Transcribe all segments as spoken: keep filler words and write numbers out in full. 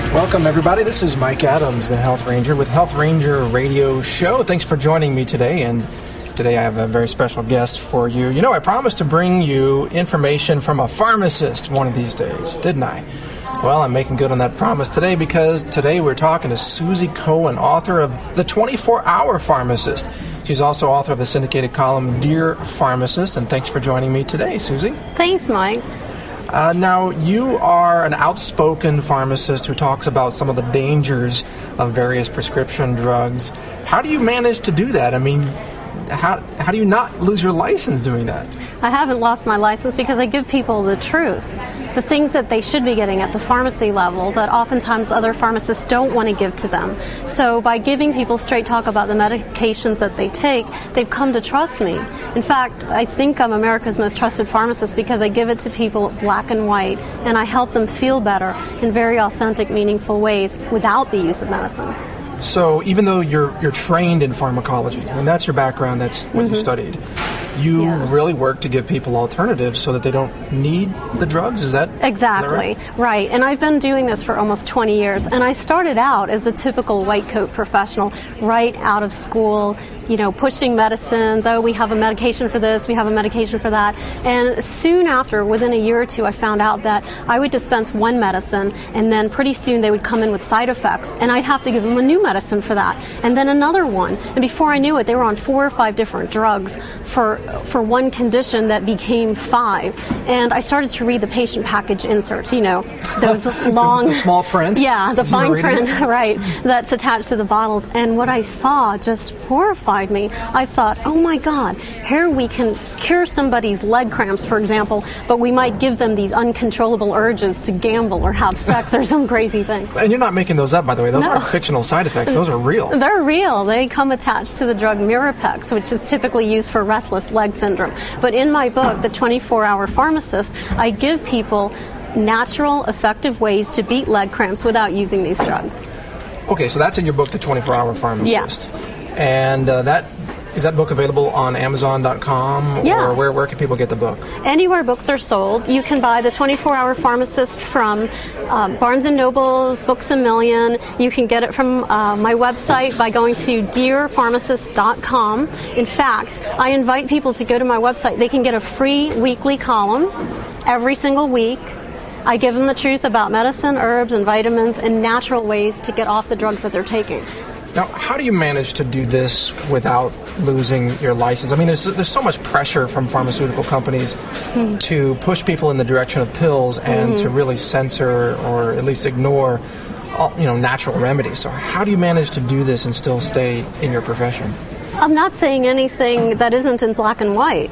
Welcome, everybody. This is Mike Adams, the Health Ranger, with Health Ranger Radio Show. Thanks for joining me today, and today I have a very special guest for you. You know, I promised to bring you information from a pharmacist one of these days, didn't I? Well, I'm making good on that promise today because today we're talking to Susie Cohen, author of The twenty-four hour Pharmacist. She's also author of the syndicated column Dear Pharmacist, and thanks for joining me today, Susie. Thanks, Mike. Uh, now, you are an outspoken pharmacist who talks about some of the dangers of various prescription drugs. How do you manage to do that? I mean, how how do you not lose your license doing that? I haven't lost my license because I give people the truth. The things that they should be getting at the pharmacy level that oftentimes other pharmacists don't want to give to them. So by giving people straight talk about the medications that they take, they've come to trust me. In fact, I think I'm America's most trusted pharmacist because I give it to people black and white, and I help them feel better in very authentic, meaningful ways without the use of medicine. So even though you're you're trained in pharmacology, I mean, that's your background, that's what mm-hmm. you studied, you yeah. really work to give people alternatives so that they don't need the drugs? Is that exactly is that right? right? And I've been doing this for almost twenty years, and I started out as a typical white coat professional right out of school, you know, pushing medicines. Oh, we have a medication for this, we have a medication for that. And soon after, within a year or two, I found out that I would dispense one medicine, and then pretty soon they would come in with side effects, and I'd have to give them a new medicine for that, and then another one. And before I knew it, they were on four or five different drugs for for one condition that became five. And I started to read the patient package inserts, you know, those long... the, the small print? Yeah, the fine print, right, that's attached to the bottles. And what I saw just horrified me. I thought, oh my God, here we can cure somebody's leg cramps, for example, but we might give them these uncontrollable urges to gamble or have sex or some crazy thing. And you're not making those up, by the way. Those no. aren't fictional side effects. Those are real. They're real. They come attached to the drug Mirapex, which is typically used for restless leg syndrome. But in my book, The twenty-four hour Pharmacist, I give people natural, effective ways to beat leg cramps without using these drugs. Okay, so that's in your book, The twenty-four hour Pharmacist. Yeah. And uh, that is that book available on Amazon dot com? Yeah. Or where, where can people get the book? Anywhere books are sold. You can buy The twenty-four hour Pharmacist from um, Barnes and Noble's, Books A Million. You can get it from uh, my website by going to dear pharmacist dot com. In fact, I invite people to go to my website. They can get a free weekly column every single week. I give them the truth about medicine, herbs, and vitamins, and natural ways to get off the drugs that they're taking. Now, how do you manage to do this without losing your license? I mean, there's there's so much pressure from pharmaceutical companies mm-hmm. to push people in the direction of pills and mm-hmm. to really censor or at least ignore, all, you know, natural remedies. So how do you manage to do this and still stay in your profession? I'm not saying anything that isn't in black and white.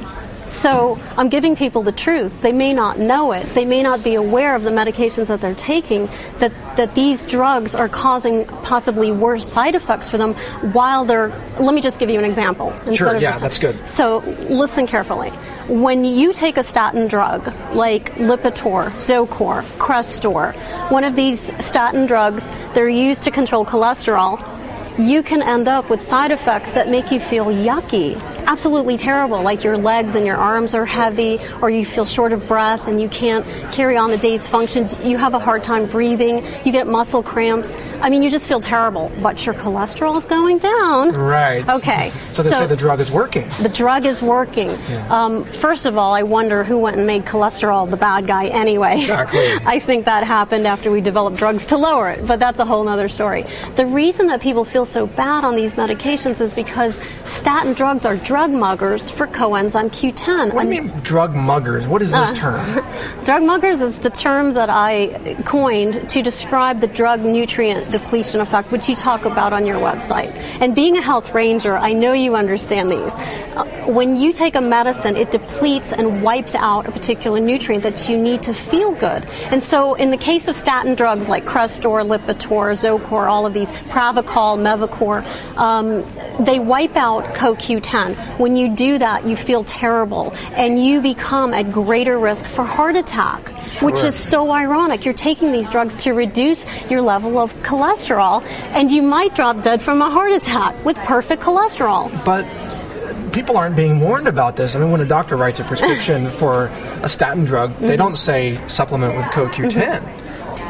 So I'm giving people the truth. They may not know it. They may not be aware of the medications that they're taking, that, that these drugs are causing possibly worse side effects for them while they're... Let me just give you an example. Sure, yeah, that's good. So listen carefully. When you take a statin drug like Lipitor, Zocor, Crestor, one of these statin drugs, they're used to control cholesterol, you can end up with side effects that make you feel yucky, absolutely terrible, like your legs and your arms are heavy, or you feel short of breath and you can't carry on the day's functions, you have a hard time breathing, you get muscle cramps. I mean, you just feel terrible, but your cholesterol is going down. Right. Okay. So they so say the drug is working. The drug is working. Yeah. Um, first of all, I wonder who went and made cholesterol the bad guy anyway. Exactly. I think that happened after we developed drugs to lower it, but that's a whole other story. The reason that people feel so bad on these medications is because statin drugs are drug muggers for coenzyme Q ten. What do you mean drug muggers? What is this uh, term? Drug muggers is the term that I coined to describe the drug nutrient depletion effect, which you talk about on your website. And being a health ranger, I know you understand these. Uh, when you take a medicine, it depletes and wipes out a particular nutrient that you need to feel good. And so in the case of statin drugs like Crestor, Lipitor, Zocor, all of these, Pravachol, Mevacor, um, they wipe out co Q ten. When you do that, you feel terrible, and you become at greater risk for heart attack, sure. which is so ironic. You're taking these drugs to reduce your level of cholesterol, and you might drop dead from a heart attack with perfect cholesterol. But people aren't being warned about this. I mean, when a doctor writes a prescription for a statin drug, mm-hmm. they don't say supplement with co Q ten. Mm-hmm.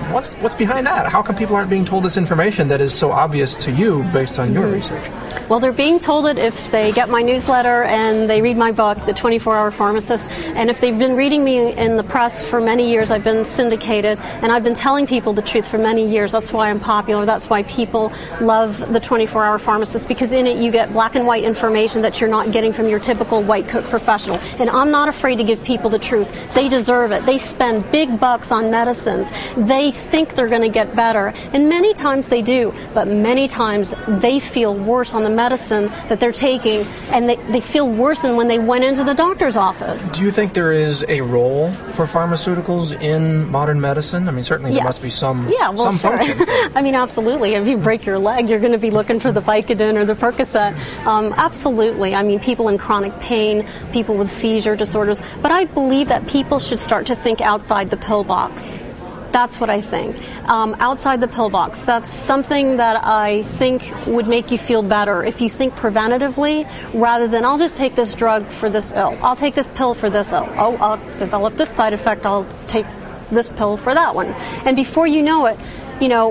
what's what's behind that? How come people aren't being told this information that is so obvious to you based on your mm-hmm. research? Well, they're being told it if they get my newsletter and they read my book, The twenty-four hour Pharmacist. And if they've been reading me in the press for many years, I've been syndicated, and I've been telling people the truth for many years. That's why I'm popular. That's why people love The twenty-four hour Pharmacist, because in it you get black and white information that you're not getting from your typical white coat professional. And I'm not afraid to give people the truth. They deserve it. They spend big bucks on medicines. They think they're going to get better. And many times they do, but many times they feel worse on the medicine that they're taking, and they, they feel worse than when they went into the doctor's office. Do you think there is a role for pharmaceuticals in modern medicine? I mean, certainly yes. there must be some, yeah, well, some sure. function. I mean, absolutely. If you break your leg, you're going to be looking for the Vicodin or the Percocet. Um, absolutely. I mean, people in chronic pain, people with seizure disorders. But I believe that people should start to think outside the pill box. That's what I think. Um, outside the pill box. That's something that I think would make you feel better if you think preventatively rather than I'll just take this drug for this ill. I'll take this pill for this ill. Oh, I'll develop this side effect. I'll take this pill for that one. And before you know it, you know,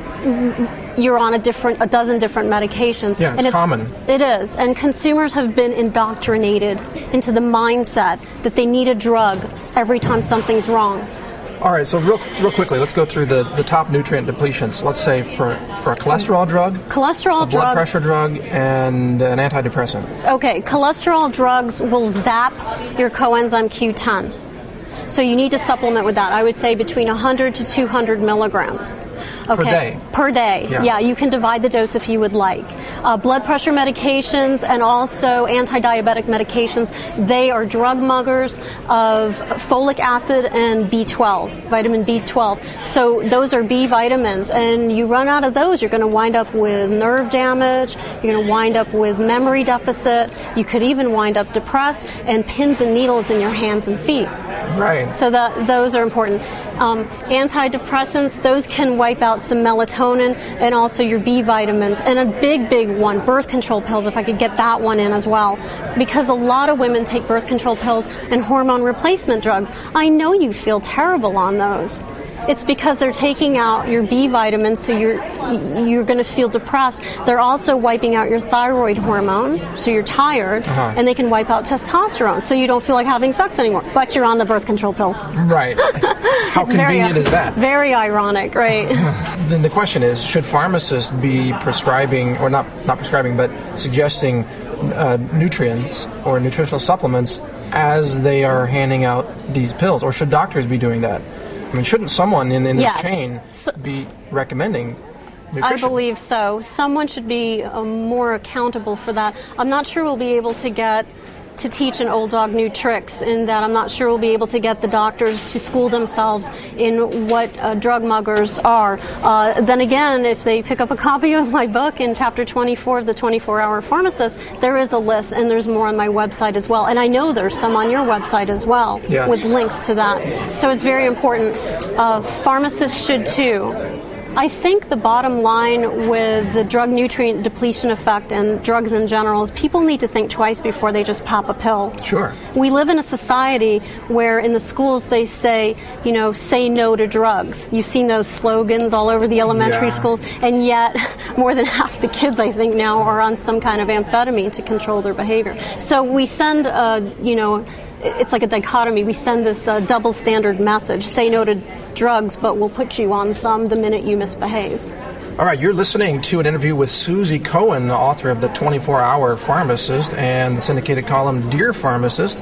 you're on a different, a dozen different medications. Yeah, it's, and it's common. It is. And consumers have been indoctrinated into the mindset that they need a drug every time something's wrong. All right, so real real quickly, let's go through the, the top nutrient depletions. Let's say for, for a cholesterol drug, cholesterol a blood drug, pressure drug, and an antidepressant. Okay, cholesterol drugs will zap your coenzyme Q ten. So you need to supplement with that. I would say between one hundred to two hundred milligrams. Okay. Per day? Per day. Yeah. yeah, you can divide the dose if you would like. Uh, blood pressure medications and also anti-diabetic medications, they are drug muggers of folic acid and B twelve, vitamin B twelve. So those are B vitamins, and you run out of those, you're going to wind up with nerve damage, you're going to wind up with memory deficit, you could even wind up depressed, and pins and needles in your hands and feet. Right. So that those are important. Um, antidepressants, those can wipe out some melatonin and also your B vitamins. And a big, big one, birth control pills, if I could get that one in as well. Because a lot of women take birth control pills and hormone replacement drugs. I know you feel terrible on those. It's because they're taking out your B vitamins, so you're you're going to feel depressed. They're also wiping out your thyroid hormone, so you're tired, uh-huh. and they can wipe out testosterone, so you don't feel like having sex anymore. But you're on the birth control pill. Right. How convenient very, is that? Very ironic, right? Then the question is, should pharmacists be prescribing, or not not prescribing, but suggesting uh, nutrients or nutritional supplements as they are handing out these pills, or should doctors be doing that? I mean, shouldn't someone in, in this yes. chain be recommending nutrition? I believe so. Someone should be um, more accountable for that. I'm not sure we'll be able to get to teach an old dog new tricks, in that I'm not sure we'll be able to get the doctors to school themselves in what uh, drug muggers are. Uh, then again, if they pick up a copy of my book in chapter twenty-four of the twenty-four hour Pharmacist, there is a list, and there's more on my website as well. And I know there's some on your website as well, yes. with links to that. So it's very important. Uh, pharmacists should too. I think the bottom line with the drug nutrient depletion effect and drugs in general is people need to think twice before they just pop a pill. Sure. We live in a society where in the schools they say, you know, say no to drugs. You've seen those slogans all over the elementary yeah. schools, and yet more than half the kids, I think, now are on some kind of amphetamine to control their behavior. So we send, uh, you know, it's like a dichotomy. We send this uh, double standard message, say no to drugs, but we'll put you on some the minute you misbehave. All right, you're listening to an interview with Susie Cohen, the author of The twenty-four hour Pharmacist and the syndicated column Dear Pharmacist.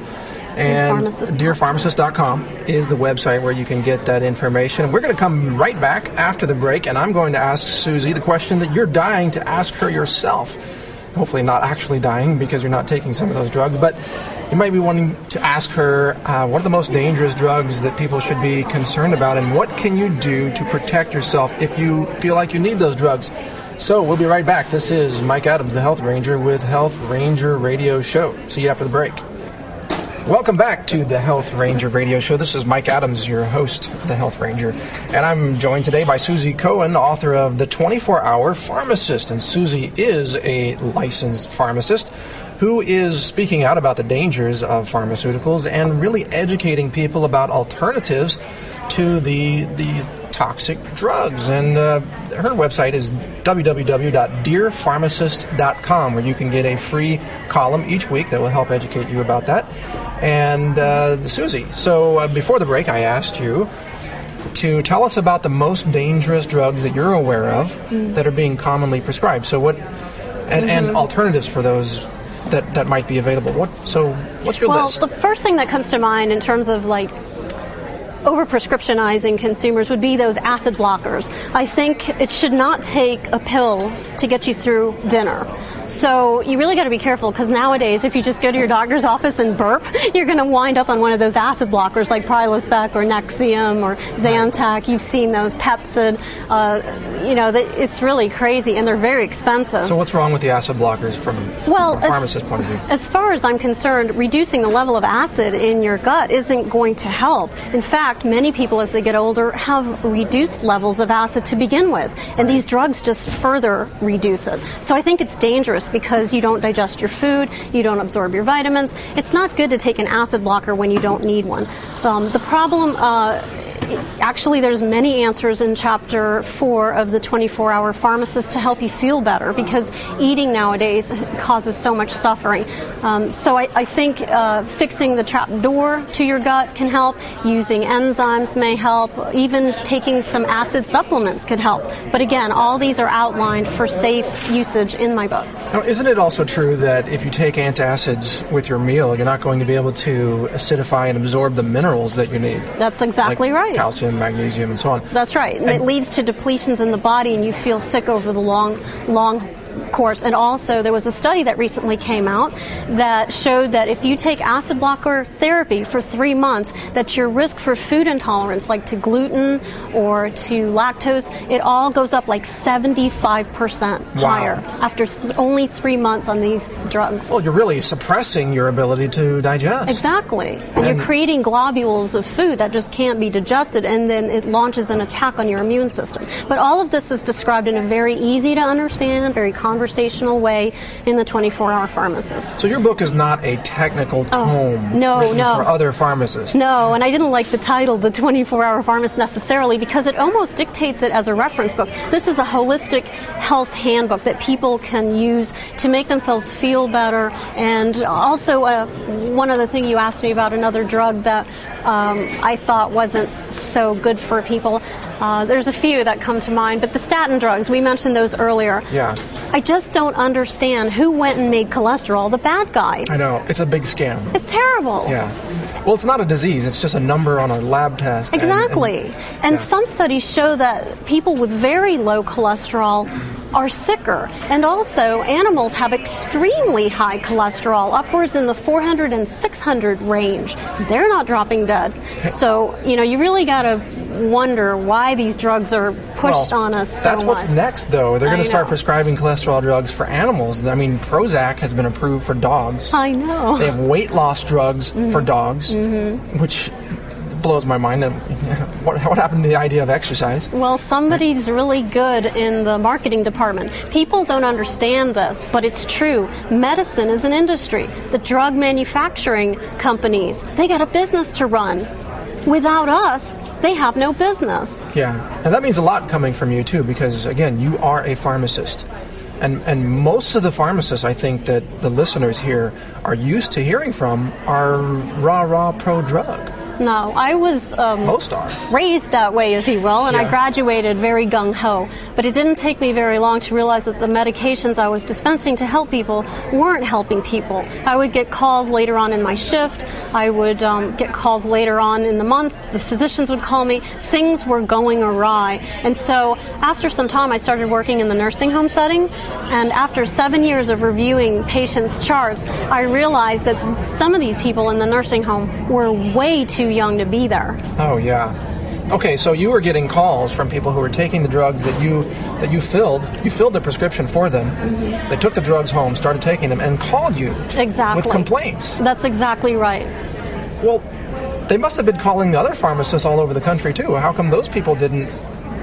And dear pharmacist dot com is the website where you can get that information. We're going to come right back after the break, and I'm going to ask Susie the question that you're dying to ask her yourself. Hopefully not actually dying because you're not taking some of those drugs, but you might be wanting to ask her uh, what are the most dangerous drugs that people should be concerned about, and what can you do to protect yourself if you feel like you need those drugs. So we'll be right back. This is Mike Adams, the Health Ranger, with Health Ranger Radio Show. See you after the break. Welcome back to the Health Ranger Radio Show. This is Mike Adams, your host, the Health Ranger. And I'm joined today by Susie Cohen, author of The twenty-four hour Pharmacist. And Susie is a licensed pharmacist who is speaking out about the dangers of pharmaceuticals and really educating people about alternatives to the these toxic drugs. And uh, her website is w w w dot dear pharmacist dot com, where you can get a free column each week that will help educate you about that. And uh, Susie, so uh, before the break, I asked you to tell us about the most dangerous drugs that you're aware of mm. that are being commonly prescribed. So what, and, mm-hmm. and alternatives for those that, that might be available. What? So what's your well, list? Well, the first thing that comes to mind in terms of like over-prescriptionizing consumers would be those acid blockers. I think it should not take a pill to get you through dinner. So you really got to be careful, because nowadays if you just go to your doctor's office and burp, you're going to wind up on one of those acid blockers like Prilosec or Nexium or Zantac. You've seen those, Pepcid. Uh, you know, it's really crazy, and they're very expensive. So what's wrong with the acid blockers from, well, from a pharmacist's point of view? As far as I'm concerned, reducing the level of acid in your gut isn't going to help. In fact, many people as they get older have reduced levels of acid to begin with, and right. these drugs just further reduce it. So I think it's dangerous because you don't digest your food, you don't absorb your vitamins. It's not good to take an acid blocker when you don't need one. Um, the problem, uh, actually there's many answers in chapter four of the twenty-four hour Pharmacist to help you feel better, because eating nowadays causes so much suffering. Um, so I, I think uh, fixing the trap door to your gut can help, using enzymes may help, even taking some acid supplements could help. But again, all these are outlined for safe usage in my book. Now, isn't it also true that if you take antacids with your meal, you're not going to be able to acidify and absorb the minerals that you need? That's exactly like right. Calcium, magnesium, and so on. That's right. And, and it leads to depletions in the body, and you feel sick over the long, long course. And also, there was a study that recently came out that showed that if you take acid blocker therapy for three months, that your risk for food intolerance, like to gluten or to lactose, it all goes up like seventy-five percent wow. higher after th- only three months on these drugs. Well, you're really suppressing your ability to digest. Exactly. And, and you're creating globules of food that just can't be digested, and then it launches an attack on your immune system. But all of this is described in a very easy to understand, very conversational way in the twenty-four hour Pharmacist. So your book is not a technical tome oh, no, written no. for other pharmacists. No, and I didn't like the title, The twenty-four hour Pharmacist, necessarily, because it almost dictates it as a reference book. This is a holistic health handbook that people can use to make themselves feel better. And also, uh, one other thing, you asked me about another drug that um, I thought wasn't so good for people. Uh, there's a few that come to mind, but the statin drugs, we mentioned those earlier. Yeah. I just don't understand who went and made cholesterol the bad guy. I know. It's a big scam. It's terrible. Yeah. Well, it's not a disease. It's just a number on a lab test. Exactly. And, and, and yeah. some studies show that people with very low cholesterol are sicker. And also, animals have extremely high cholesterol, upwards in the four hundred and six hundred range. They're not dropping dead. So, you know, you really got to wonder why these drugs are pushed well, on us so that's much. What's next, though. They're going to start know. prescribing cholesterol drugs for animals. I mean, Prozac has been approved for dogs. I know. They have weight loss drugs mm-hmm. for dogs, mm-hmm. which blows my mind. What, what happened to the idea of exercise? Well, somebody's really good in the marketing department. People don't understand this, but it's true. Medicine is an industry. The drug manufacturing companies, they got a business to run. Without us, they have no business. Yeah, and that means a lot coming from you, too, because, again, you are a pharmacist. And and most of the pharmacists, I think, that the listeners here are used to hearing from are rah-rah pro-drug. No, I was um, Most are. raised that way, if you will, and yeah. I graduated very gung-ho. But it didn't take me very long to realize that the medications I was dispensing to help people weren't helping people. I would get calls later on in my shift. I would um, get calls later on in the month. The physicians would call me. Things were going awry. And so after some time, I started working in the nursing home setting. And after seven years of reviewing patients' charts, I realized that some of these people in the nursing home were way too young to be there. Oh, yeah. Okay, so you were getting calls from people who were taking the drugs that you that you filled. You filled the prescription for them. Mm-hmm. They took the drugs home, started taking them, and called you exactly with complaints. That's exactly right. Well, they must have been calling the other pharmacists all over the country, too. How come those people didn't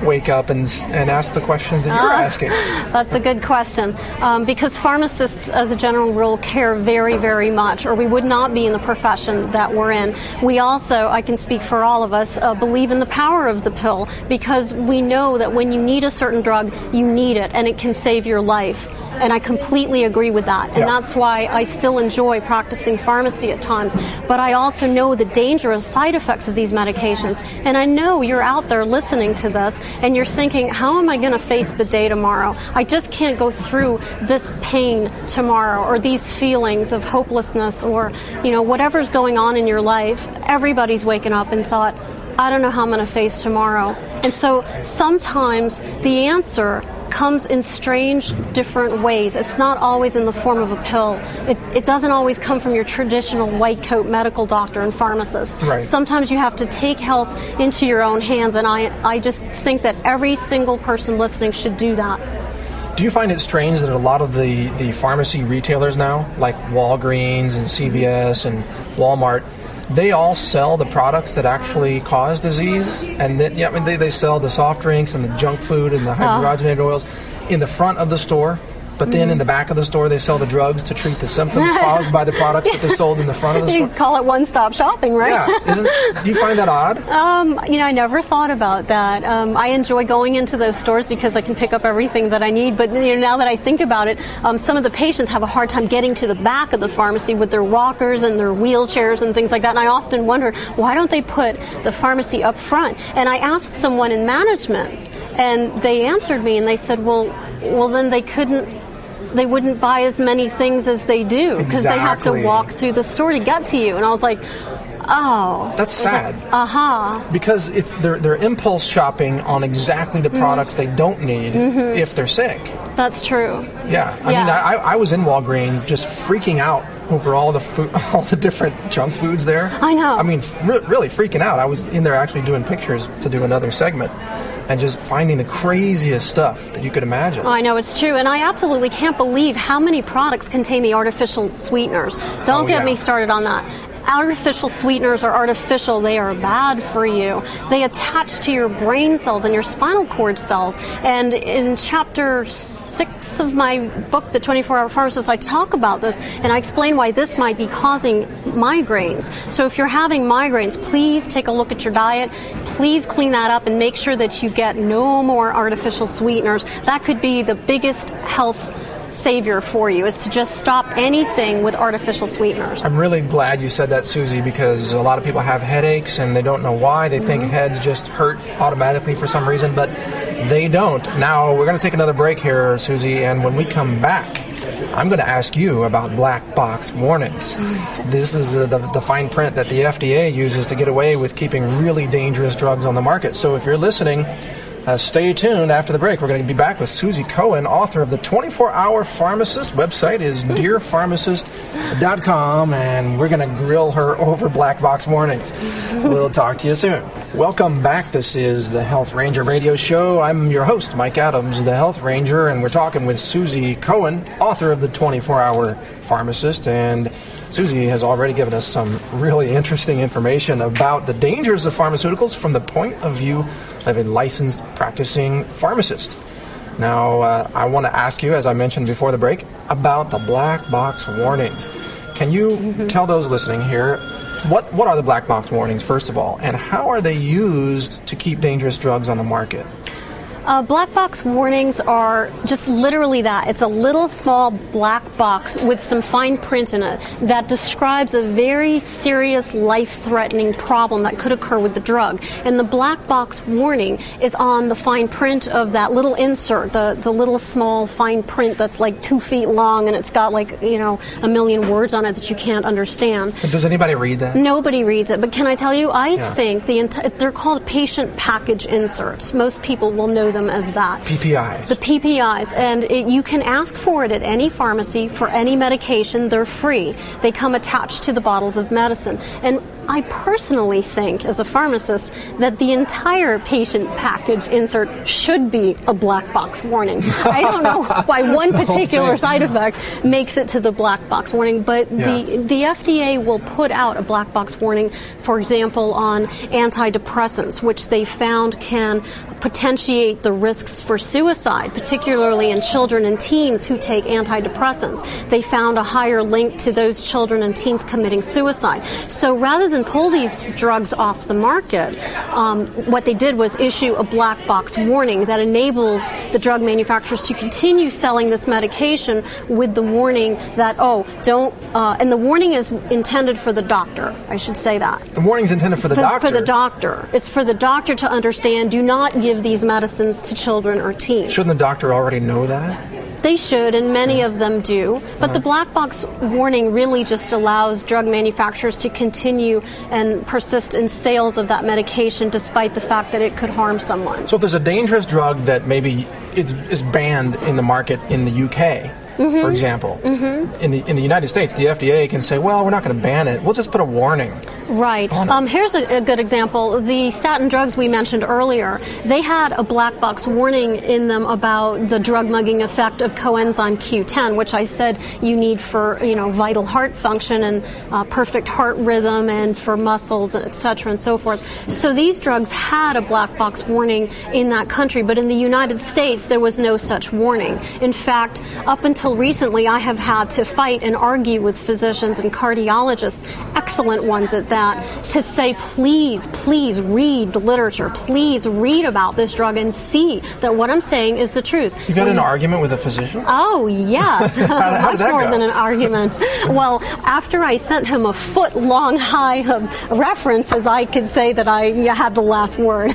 wake up and and ask the questions that you're uh, asking? That's a good question. Um, because pharmacists, as a general rule, care very, very much, or we would not be in the profession that we're in. We also, I can speak for all of us, uh, believe in the power of the pill, because we know that when you need a certain drug, you need it, and it can save your life. And I completely agree with that. And yeah. that's why I still enjoy practicing pharmacy at times. But I also know the dangerous side effects of these medications. And I know you're out there listening to this and you're thinking, how am I going to face the day tomorrow? I just can't go through this pain tomorrow, or these feelings of hopelessness, or, you know, whatever's going on in your life. Everybody's waking up and thought, I don't know how I'm going to face tomorrow. And so sometimes the answer comes in strange, different ways. It's not always in the form of a pill. It, it doesn't always come from your traditional white coat medical doctor and pharmacist. Right. Sometimes you have to take health into your own hands, and I, I just think that every single person listening should do that. Do you find it strange that a lot of the, the pharmacy retailers now, like Walgreens and C V S and Walmart, they all sell the products that actually cause disease, and then, yeah, I mean, they, they sell the soft drinks and the junk food and the hydrogenated oh. oils in the front of the store, but then mm. in the back of the store they sell the drugs to treat the symptoms caused by the products that they sold in the front of the store. You call it one-stop shopping, right? Yeah. Isn't, do you find that odd? Um, you know, I never thought about that. Um, I enjoy going into those stores because I can pick up everything that I need, but you know, now that I think about it, um, some of the patients have a hard time getting to the back of the pharmacy with their walkers and their wheelchairs and things like that, and I often wonder, why don't they put the pharmacy up front? And I asked someone in management, and they answered me, and they said, well, well, then they couldn't they wouldn't buy as many things as they do because exactly. they have to walk through the store to get to you. And I was like, oh. That's sad. Uh-huh. Because it's they're, they're impulse shopping on exactly the products mm-hmm. they don't need mm-hmm. if they're sick. That's true. Yeah. I yeah. mean, I, I was in Walgreens just freaking out over all the food, all the different junk foods there. I know. I mean, re- really freaking out. I was in there actually doing pictures to do another segment, and just finding the craziest stuff that you could imagine. Oh, I know, it's true. And I absolutely can't believe how many products contain the artificial sweeteners. Don't oh, get yeah. me started on that. Artificial sweeteners are artificial. They are bad for you. They attach to your brain cells and your spinal cord cells. And in chapter six of my book, The twenty-four hour Pharmacist, I talk about this, and I explain why this might be causing migraines. So if you're having migraines, please take a look at your diet. Please clean that up and make sure that you get no more artificial sweeteners. That could be the biggest health savior for you, is to just stop anything with artificial sweeteners. I'm really glad you said that, Susie, because a lot of people have headaches and they don't know why. They mm-hmm. think heads just hurt automatically for some reason, but they don't. Now, we're going to take another break here, Susie, and when we come back, I'm going to ask you about black box warnings. This is uh, the, the fine print that the F D A uses to get away with keeping really dangerous drugs on the market. So if you're listening, Uh, stay tuned. After the break, we're going to be back with Susie Cohen, author of The twenty-four hour Pharmacist. Website is dear pharmacist dot com, and we're going to grill her over black box warnings. We'll talk to you soon. Welcome back. This is the Health Ranger Radio Show. I'm your host, Mike Adams, the Health Ranger, and we're talking with Susie Cohen, author of The twenty-four hour Pharmacist. And Susie has already given us some really interesting information about the dangers of pharmaceuticals from the point of view of a licensed practicing pharmacist. Now, uh, I want to ask you, as I mentioned before the break, about the black box warnings. Can you mm-hmm. tell those listening here, what, what are the black box warnings, first of all, and how are they used to keep dangerous drugs on the market? Uh, black box warnings are just literally that. It's a little small black box with some fine print in it that describes a very serious life-threatening problem that could occur with the drug. And the black box warning is on the fine print of that little insert, the, the little small fine print that's like two feet long, and it's got like, you know, a million words on it that you can't understand. Does anybody read that? Nobody reads it. But can I tell you, I yeah. think the enti- they're called patient package inserts. Most people will know them as that. P P Is. The P P Is. And it, you can ask for it at any pharmacy for any medication. They're free. They come attached to the bottles of medicine. And I personally think, as a pharmacist, that the entire patient package insert should be a black box warning. I don't know why one particular side effect makes it to the black box warning, but yeah. the, the F D A will put out a black box warning, for example, on antidepressants, which they found can potentiate the risks for suicide, particularly in children and teens who take antidepressants. They found a higher link to those children and teens committing suicide. So rather than pull these drugs off the market, um, what they did was issue a black box warning that enables the drug manufacturers to continue selling this medication with the warning that, oh, don't, uh, and the warning is intended for the doctor, I should say that. The warning's intended for the for, doctor? For the doctor. It's for the doctor to understand, do not give these medicines to children or teens. Shouldn't the doctor already know that? They should, and many of them do. But the black box warning really just allows drug manufacturers to continue and persist in sales of that medication despite the fact that it could harm someone. So if there's a dangerous drug that maybe is, is banned in the market in the U K, mm-hmm. for example, mm-hmm. in the in the United States, the F D A can say, well, we're not going to ban it. We'll just put a warning. Right. Um, here's a, a good example. The statin drugs we mentioned earlier, they had a black box warning in them about the drug-mugging effect of coenzyme Q ten, which I said you need for, you know, vital heart function and uh, perfect heart rhythm and for muscles, et cetera, and so forth. So these drugs had a black box warning in that country, but in the United States, there was no such warning. In fact, up until recently, I have had to fight and argue with physicians and cardiologists, excellent ones at that, to say, please, please read the literature. Please read about this drug and see that what I'm saying is the truth. You got in an argument with a physician? Oh, yes. how, how Much did that more go? than an argument. Well, after I sent him a foot-long high of references, I could say that I had the last word.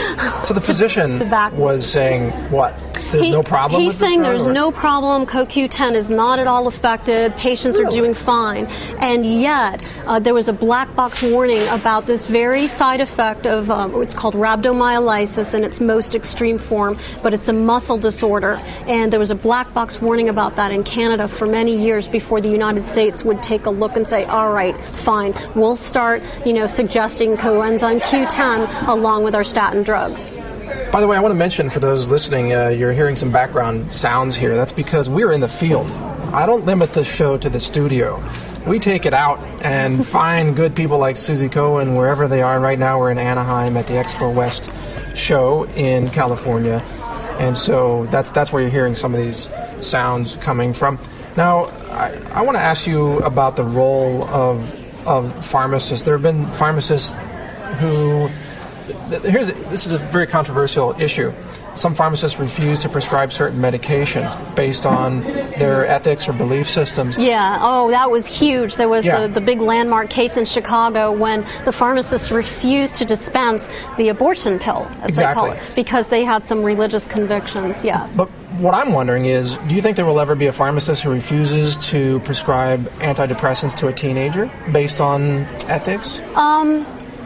So the physician was saying what? There's he, no problem he's with this saying drug, there's or? no problem. C O Q ten is not at all affected. Patients Really? are doing fine. And yet, uh, there was a black box warning about this very side effect of, um, it's called rhabdomyolysis in its most extreme form, but it's a muscle disorder. And there was a black box warning about that in Canada for many years before the United States would take a look and say, all right, fine, we'll start, you know, suggesting coenzyme Q ten along with our statin drugs. By the way, I want to mention for those listening, uh, you're hearing some background sounds here. That's because we're in the field. I don't limit this show to the studio. We take it out and find good people like Susie Cohen wherever they are. Right now we're in Anaheim at the Expo West show in California. And so that's that's where you're hearing some of these sounds coming from. Now, I, I want to ask you about the role of, of pharmacists. There have been pharmacists who... Here's a, this is a very controversial issue. Some pharmacists refuse to prescribe certain medications based on their ethics or belief systems. Yeah, oh, that was huge. There was Yeah. the, the big landmark case in Chicago when the pharmacists refused to dispense the abortion pill, as Exactly. they call it, because they had some religious convictions, yes. But what I'm wondering is, do you think there will ever be a pharmacist who refuses to prescribe antidepressants to a teenager based on ethics? Um...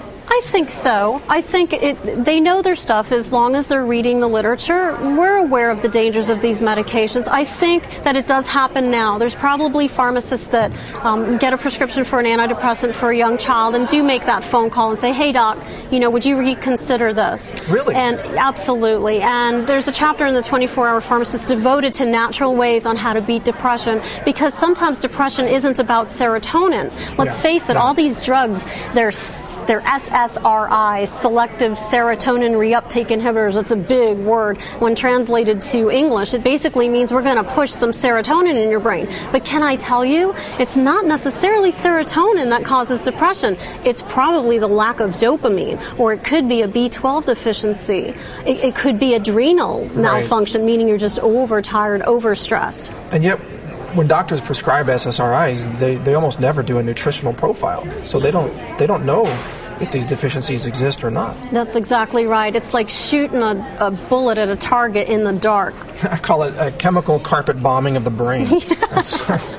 I think so. I think it, they know their stuff as long as they're reading the literature. We're aware of the dangers of these medications. I think that it does happen now. There's probably pharmacists that um, get a prescription for an antidepressant for a young child and do make that phone call and say, hey, doc, you know, would you reconsider this? Really? And absolutely. And there's a chapter in the twenty-four hour Pharmacist devoted to natural ways on how to beat depression, because sometimes depression isn't about serotonin. Let's Yeah. face it, No. all these drugs, they're, they're S S R Is, selective serotonin reuptake inhibitors. It's a big word. When translated to English, it basically means we're going to push some serotonin in your brain. But can I tell you, it's not necessarily serotonin that causes depression. It's probably the lack of dopamine, or it could be a B twelve deficiency. It, it could be adrenal malfunction, meaning you're just overtired, overstressed. And yet, when doctors prescribe S S R Is, they, they almost never do a nutritional profile. So they don't they don't know if these deficiencies exist or not. That's exactly right. It's like shooting a, a bullet at a target in the dark. I call it a chemical carpet bombing of the brain. That's, that's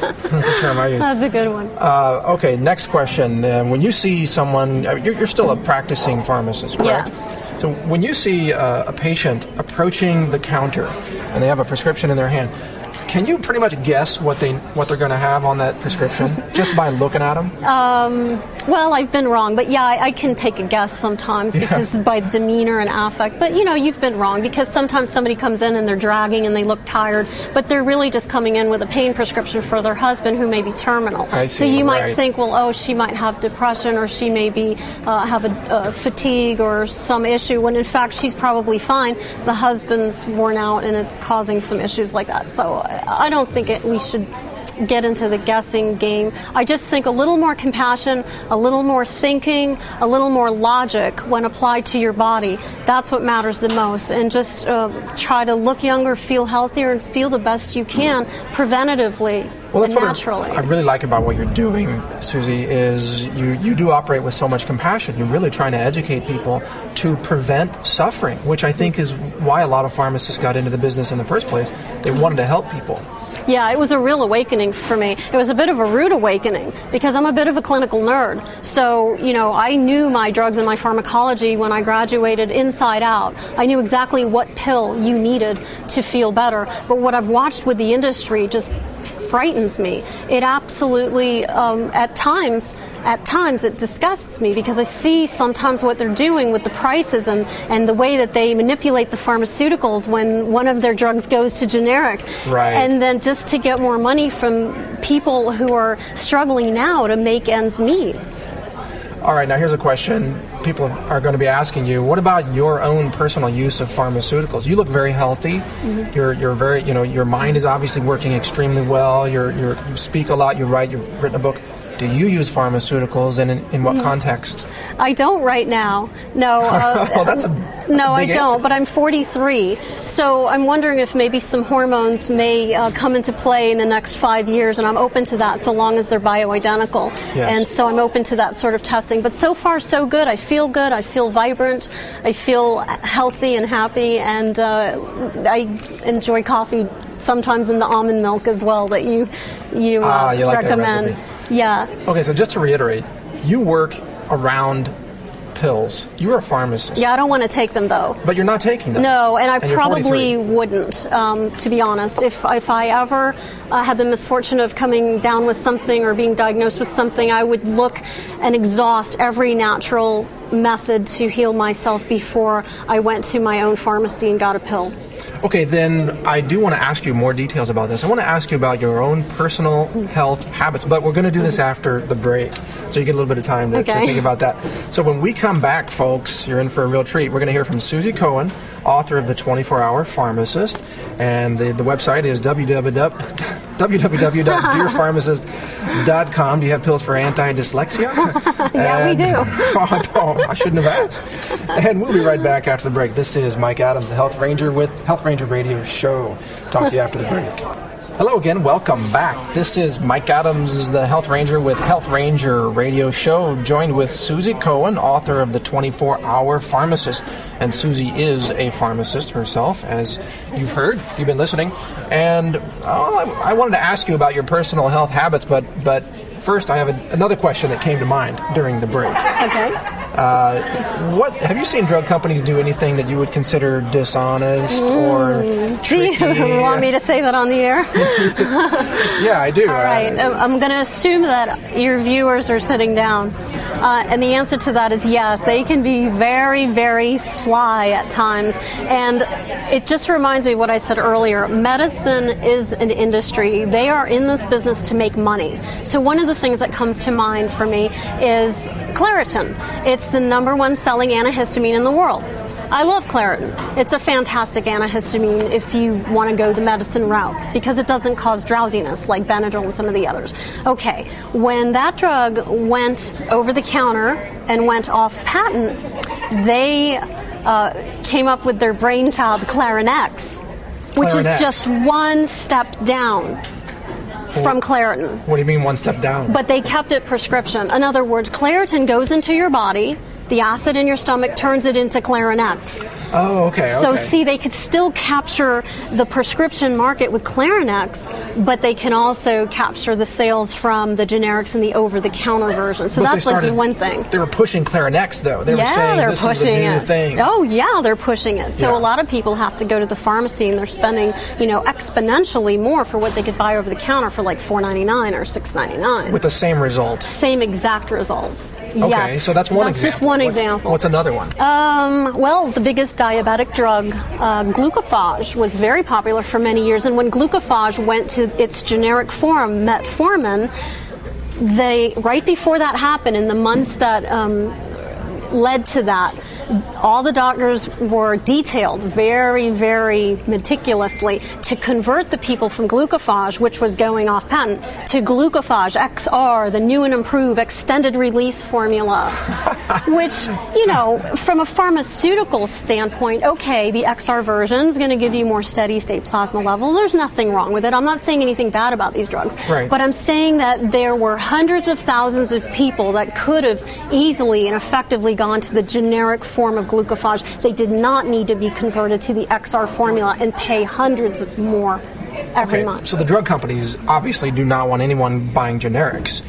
the term I use. That's a good one. Uh, okay, next question. Uh, when you see someone, uh, you're, you're still a practicing pharmacist, correct? Yes. So when you see uh, a patient approaching the counter and they have a prescription in their hand, can you pretty much guess what they what they're going to have on that prescription just by looking at them? Um, Well, I've been wrong, but yeah, I, I can take a guess sometimes because yeah. by demeanor and affect. But you know, you've been wrong because sometimes somebody comes in and they're dragging and they look tired, but they're really just coming in with a pain prescription for their husband who may be terminal. I see, so you right. might think, well, oh, she might have depression or she may be uh, have a uh, fatigue or some issue. When in fact she's probably fine. The husband's worn out and it's causing some issues like that. So I don't think it, we should get into the guessing game. I just think a little more compassion, a little more thinking, a little more logic when applied to your body. That's what matters the most. And just uh, try to look younger, feel healthier, and feel the best you can preventatively. Well, that's and what naturally. I, I really like about what you're doing, Susie, is you, you do operate with so much compassion. You're really trying to educate people to prevent suffering, which I think is why a lot of pharmacists got into the business in the first place. They wanted to help people. Yeah, it was a real awakening for me. It was a bit of a rude awakening because I'm a bit of a clinical nerd. So, you know, I knew my drugs and my pharmacology when I graduated inside out. I knew exactly what pill you needed to feel better. But what I've watched with the industry just frightens me. It absolutely, um, at times, at times it disgusts me because I see sometimes what they're doing with the prices and, and the way that they manipulate the pharmaceuticals when one of their drugs goes to generic. Right. And then just to get more money from people who are struggling now to make ends meet. All right, now here's a question people are going to be asking you. What about your own personal use of pharmaceuticals? You look very healthy. Mm-hmm. You're you're very, you know, your mind is obviously working extremely well. You're, you're you speak a lot, you write, you've written a book. Do you use pharmaceuticals, and in, in what mm. context? I don't right now. No. Uh, well, that's a that's no, a big I don't. answer. But I'm forty-three, so I'm wondering if maybe some hormones may uh, come into play in the next five years, and I'm open to that, so long as they're bioidentical. Yes. And so I'm open to that sort of testing. But so far, so good. I feel good. I feel vibrant. I feel healthy and happy, and uh, I enjoy coffee. Sometimes in the almond milk as well that you you, uh, ah, you like recommend. That recipe. Yeah. Okay, so just to reiterate, you work around pills. You're a pharmacist. Yeah, I don't want to take them though. But you're not taking them. No, and I and probably wouldn't, um, to be honest. If if I ever uh, had the misfortune of coming down with something or being diagnosed with something, I would look and exhaust every natural method to heal myself before I went to my own pharmacy and got a pill. Okay, then I do want to ask you more details about this. I want to ask you about your own personal health habits, but we're going to do this after the break, so you get a little bit of time to, okay. to think about that. So when we come back, folks, you're in for a real treat. We're going to hear from Susie Cohen, author of The twenty-four hour Pharmacist, and the, the website is w w w dot dear pharmacist dot com. Do you have pills for anti-dyslexia? Yeah, and, we do. oh, no, I shouldn't have asked. And we'll be right back after the break. This is Mike Adams, the Health Ranger with Health Ranger Radio Show. Talk to you after the break. Hello again. Welcome back. This is Mike Adams, the Health Ranger with Health Ranger Radio Show, joined with Susie Cohen, author of The twenty-four hour Pharmacist. And Susie is a pharmacist herself, as you've heard, if you've been listening. And oh, I, I wanted to ask you about your personal health habits, but but first I have a, another question that came to mind during the break. Okay. Uh, what have you seen drug companies do anything that you would consider dishonest mm. or tricky? Do you want me to say that on the air? Yeah, I do. All right. Uh, I'm going to assume that your viewers are sitting down. Uh, and the answer to that is yes. They can be very, very sly at times. And it just reminds me of what I said earlier. Medicine is an industry. They are in this business to make money. So one of the things that comes to mind for me is Claritin. It's the number one selling antihistamine in the world. I love Claritin. It's a fantastic antihistamine if you want to go the medicine route because it doesn't cause drowsiness like Benadryl and some of the others. Okay, when that drug went over the counter and went off patent, they uh, came up with their brainchild Clarinex, which Clarinex. is just one step down from Claritin. What do you mean one step down? But they kept it prescription. In other words, Claritin goes into your body The acid in your stomach turns it into Clarinex. Oh, okay. So okay. see, they could still capture the prescription market with Clarinex, but they can also capture the sales from the generics and the over-the-counter version. So but that's started, like one thing. They were pushing Clarinex, though. They yeah, were saying they're this pushing is the new it. thing. Oh, yeah, they're pushing it. So yeah. a lot of people have to go to the pharmacy, and they're spending, you know, exponentially more for what they could buy over the counter for like four ninety-nine or six ninety-nine. With the same results. Same exact results. Okay, yes. so that's one that's example. That's just one what, example. What's another one? Um, well, the biggest diabetic drug, uh, glucophage, was very popular for many years. And when glucophage went to its generic form, metformin, they right before that happened, in the months that um, led to that, all the doctors were detailed very, very meticulously to convert the people from glucophage, which was going off patent, to glucophage X R, the new and improved extended release formula, which, you know, from a pharmaceutical standpoint, okay, the X R version is going to give you more steady state plasma levels. There's nothing wrong with it. I'm not saying anything bad about these drugs, right. but I'm saying that there were hundreds of thousands of people that could have easily and effectively gone to the generic form of glucophage. They did not need to be converted to the X R formula and pay hundreds of more every okay, month. So the drug companies obviously do not want anyone buying generics,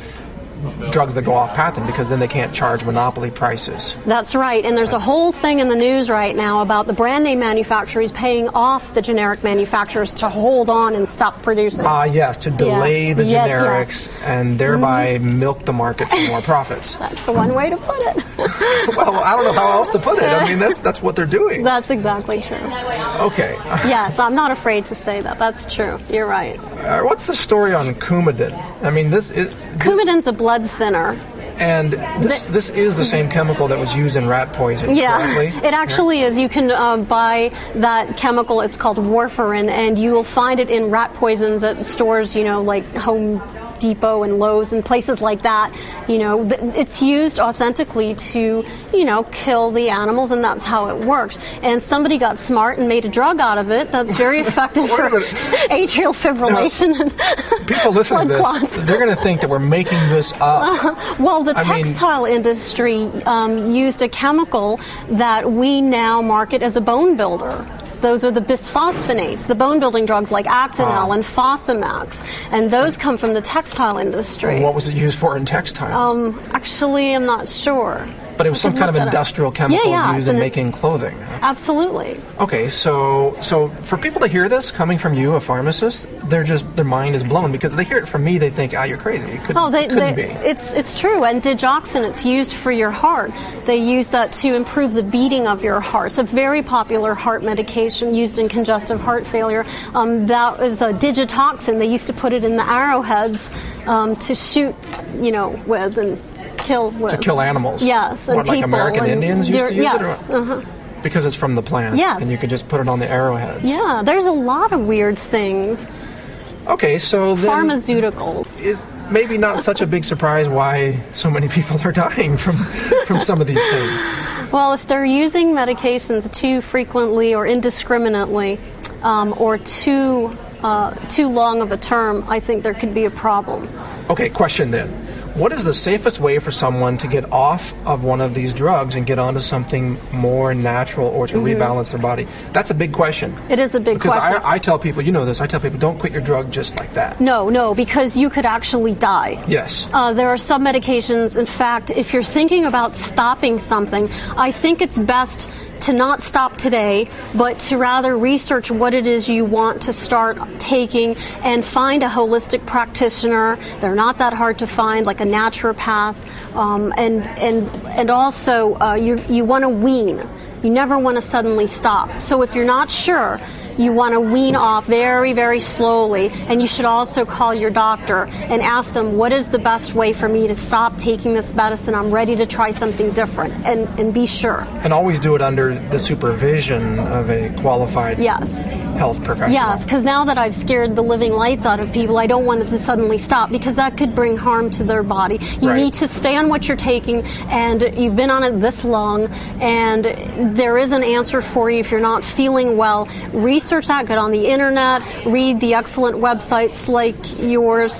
drugs that go off patent, because then they can't charge monopoly prices. That's right, and there's That's... a whole thing in the news right now about the brand name manufacturers paying off the generic manufacturers to hold on and stop producing. Ah, uh, yes, to delay yeah. the yes, generics yes. and thereby mm-hmm. milk the market for more profits. That's the one way to put it. Well, I don't know how else to put it. I mean, that's that's what they're doing. That's exactly true. Okay. Yes, I'm not afraid to say that. That's true. You're right. Uh, what's the story on Coumadin? I mean, this is... Coumadin's a blood thinner. And this the, this is the same chemical that was used in rat poison, yeah, correctly? It actually yeah. is. You can uh, buy that chemical. It's called warfarin, and you will find it in rat poisons at stores, you know, like Home Depot and Lowe's and places like that. You know, th- it's used authentically to, you know, kill the animals, and that's how it works. And somebody got smart and made a drug out of it that's very effective for atrial fibrillation. Now, and people listening to this, clots. They're going to think that we're making this up. Uh, well, the I textile mean, industry um, used a chemical that we now market as a bone builder. Those are the bisphosphonates, the bone-building drugs like Actonel uh, and Fosamax, and those come from the textile industry. What was it used for in textiles? Um, actually, I'm not sure. But it was some kind of industrial chemical yeah, yeah, used in an, making clothing. Absolutely. Okay, so so for people to hear this coming from you, a pharmacist, they're just their mind is blown, because they hear it from me, they think, ah, you're crazy. It couldn't, oh, they, it couldn't they, be. It's it's true. And digoxin, it's used for your heart. They use that to improve the beating of your heart. It's a very popular heart medication used in congestive heart failure. Um, that is a digitoxin. They used to put it in the arrowheads um, to shoot, you know, with and. Kill with. To kill animals. Yes. What, and like people American and Indians used to use yes, it? Or uh-huh. Because it's from the plant. Yes. And you could just put it on the arrowheads. Yeah, there's a lot of weird things. Okay, so then... Pharmaceuticals. Is maybe not such a big surprise why so many people are dying from, from some of these things. Well, if they're using medications too frequently or indiscriminately, um, or too, uh, too long of a term, I think there could be a problem. Okay, question then. What is the safest way for someone to get off of one of these drugs and get onto something more natural or to mm-hmm. rebalance their body? That's a big question. It is a big because question. Because I, I tell people, you know this, I tell people, don't quit your drug just like that. No, no, because you could actually die. Yes. Uh, there are some medications, in fact, if you're thinking about stopping something, I think it's best to not stop today, but to rather research what it is you want to start taking and find a holistic practitioner. They're not that hard to find, like a naturopath, um, and and and also uh, you you want to wean. You never want to suddenly stop. So if you're not sure, you want to wean off very, very slowly, and you should also call your doctor and ask them, what is the best way for me to stop taking this medicine? I'm ready to try something different, and, and be sure. And always do it under the supervision of a qualified yes. health professional. Yes, because now that I've scared the living lights out of people, I don't want them to suddenly stop, because that could bring harm to their body. You right. need to stay on what you're taking, and you've been on it this long, and there is an answer for you if you're not feeling well. Research that, get on the internet, read the excellent websites like yours,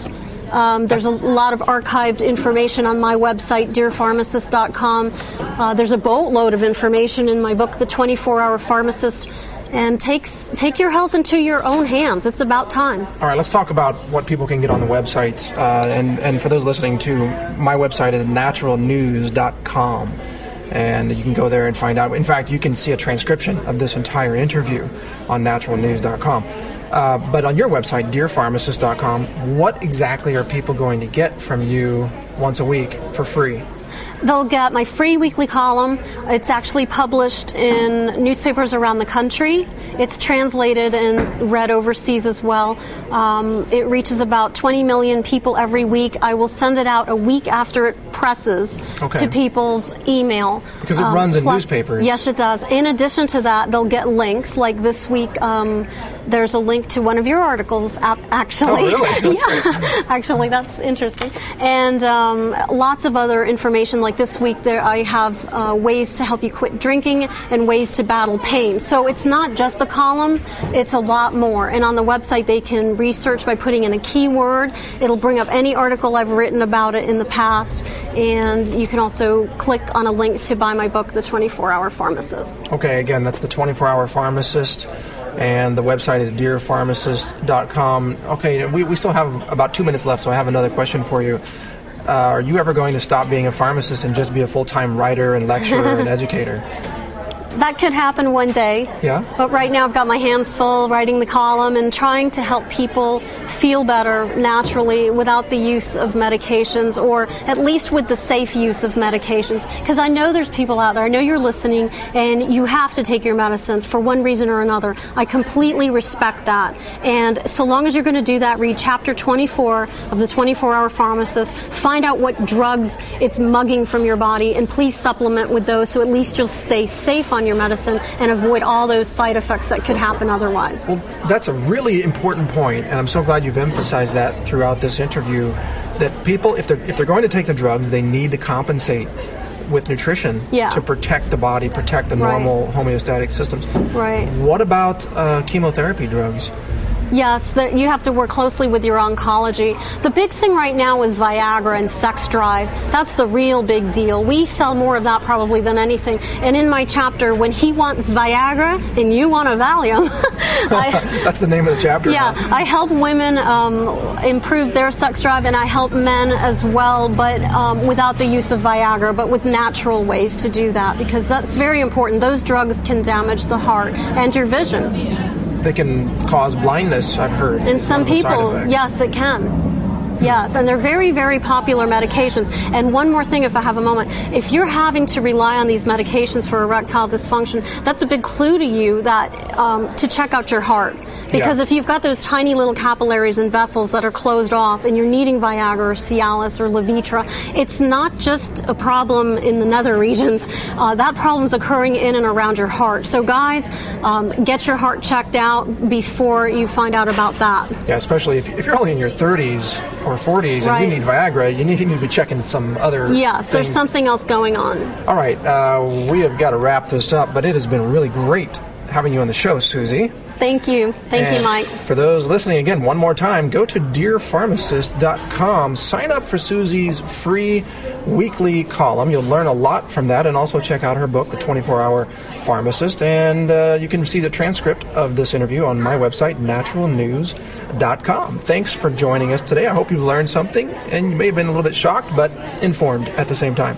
Um, there's a lot of archived information on my website, dear pharmacist dot com. Uh, there's a boatload of information in my book, The twenty-four hour Pharmacist. And takes take your health into your own hands. It's about time. All right, let's talk about what people can get on the website. Uh, and, and for those listening too, my website is natural news dot com. And you can go there and find out. In fact, you can see a transcription of this entire interview on natural news dot com. Uh, but on your website, dear pharmacist dot com, what exactly are people going to get from you once a week for free? They'll get my free weekly column. It's actually published in newspapers around the country. It's translated and read overseas as well. Um, it reaches about twenty million people every week. I will send it out a week after it presses okay. to people's email. Because it um, runs in plus, newspapers. Yes, it does. In addition to that, they'll get links. Like this week, um, there's a link to one of your articles, actually. Oh, really? That's yeah, actually, that's interesting. And um, lots of other information. Like this week, there I have uh, ways to help you quit drinking and ways to battle pain. So it's not just the column; it's a lot more. And on the website, they can research by putting in a keyword. It'll bring up any article I've written about it in the past, and you can also click on a link to buy my book, The twenty-four hour Pharmacist. Okay, again, that's The twenty-four hour Pharmacist. And the website is dear pharmacist dot com. Okay, we, we still have about two minutes left, so I have another question for you. Uh, are you ever going to stop being a pharmacist and just be a full-time writer and lecturer and educator? That could happen one day. Yeah. But right now I've got my hands full writing the column and trying to help people feel better naturally without the use of medications, or at least with the safe use of medications. Because I know there's people out there, I know you're listening, and you have to take your medicine for one reason or another. I completely respect that. And so long as you're going to do that, read chapter twenty-four of the twenty-four hour Pharmacist, find out what drugs it's mugging from your body, and please supplement with those so at least you'll stay safe on your medicine and avoid all those side effects that could happen otherwise. Well, that's a really important point, and I'm so glad you've emphasized that throughout this interview, that people, if they're if they're going to take the drugs, they need to compensate with nutrition yeah. to protect the body, protect the normal right. homeostatic systems. Right. What about uh, chemotherapy drugs? Yes, the, you have to work closely with your oncology. The big thing right now is Viagra and sex drive. That's the real big deal. We sell more of that probably than anything. And in my chapter, when he wants Viagra and you want a Valium, I, that's the name of the chapter. Yeah, huh? I help women um, improve their sex drive, and I help men as well, but um, without the use of Viagra, but with natural ways to do that, because that's very important. Those drugs can damage the heart and your vision. They can cause blindness, I've heard. And some people, yes, it can. Yes, and they're very, very popular medications. And one more thing, if I have a moment, if you're having to rely on these medications for erectile dysfunction, that's a big clue to you that um, to check out your heart. Because yeah. if you've got those tiny little capillaries and vessels that are closed off and you're needing Viagra or Cialis or Levitra, it's not just a problem in the nether regions. Uh, that problem's occurring in and around your heart. So guys, um, get your heart checked out before you find out about that. Yeah, especially if, if you're only in your thirties or forties and right. you need Viagra, you need to be checking some other Yes, things. There's something else going on. All right, uh, we have got to wrap this up, but it has been really great having you on the show, Susie. Thank you. Thank and you, Mike. For those listening, again, one more time, go to dear pharmacist dot com. Sign up for Susie's free weekly column. You'll learn a lot from that, and also check out her book, The twenty-four hour Pharmacist. And uh, you can see the transcript of this interview on my website, natural news dot com. Thanks for joining us today. I hope you've learned something, and you may have been a little bit shocked, but informed at the same time.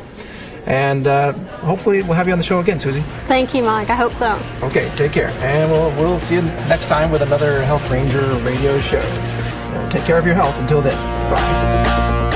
And uh, hopefully we'll have you on the show again, Susie. Thank you, Mike. I hope so. Okay, take care. And we'll, we'll see you next time with another Health Ranger radio show. Uh, take care of your health. Until then, bye.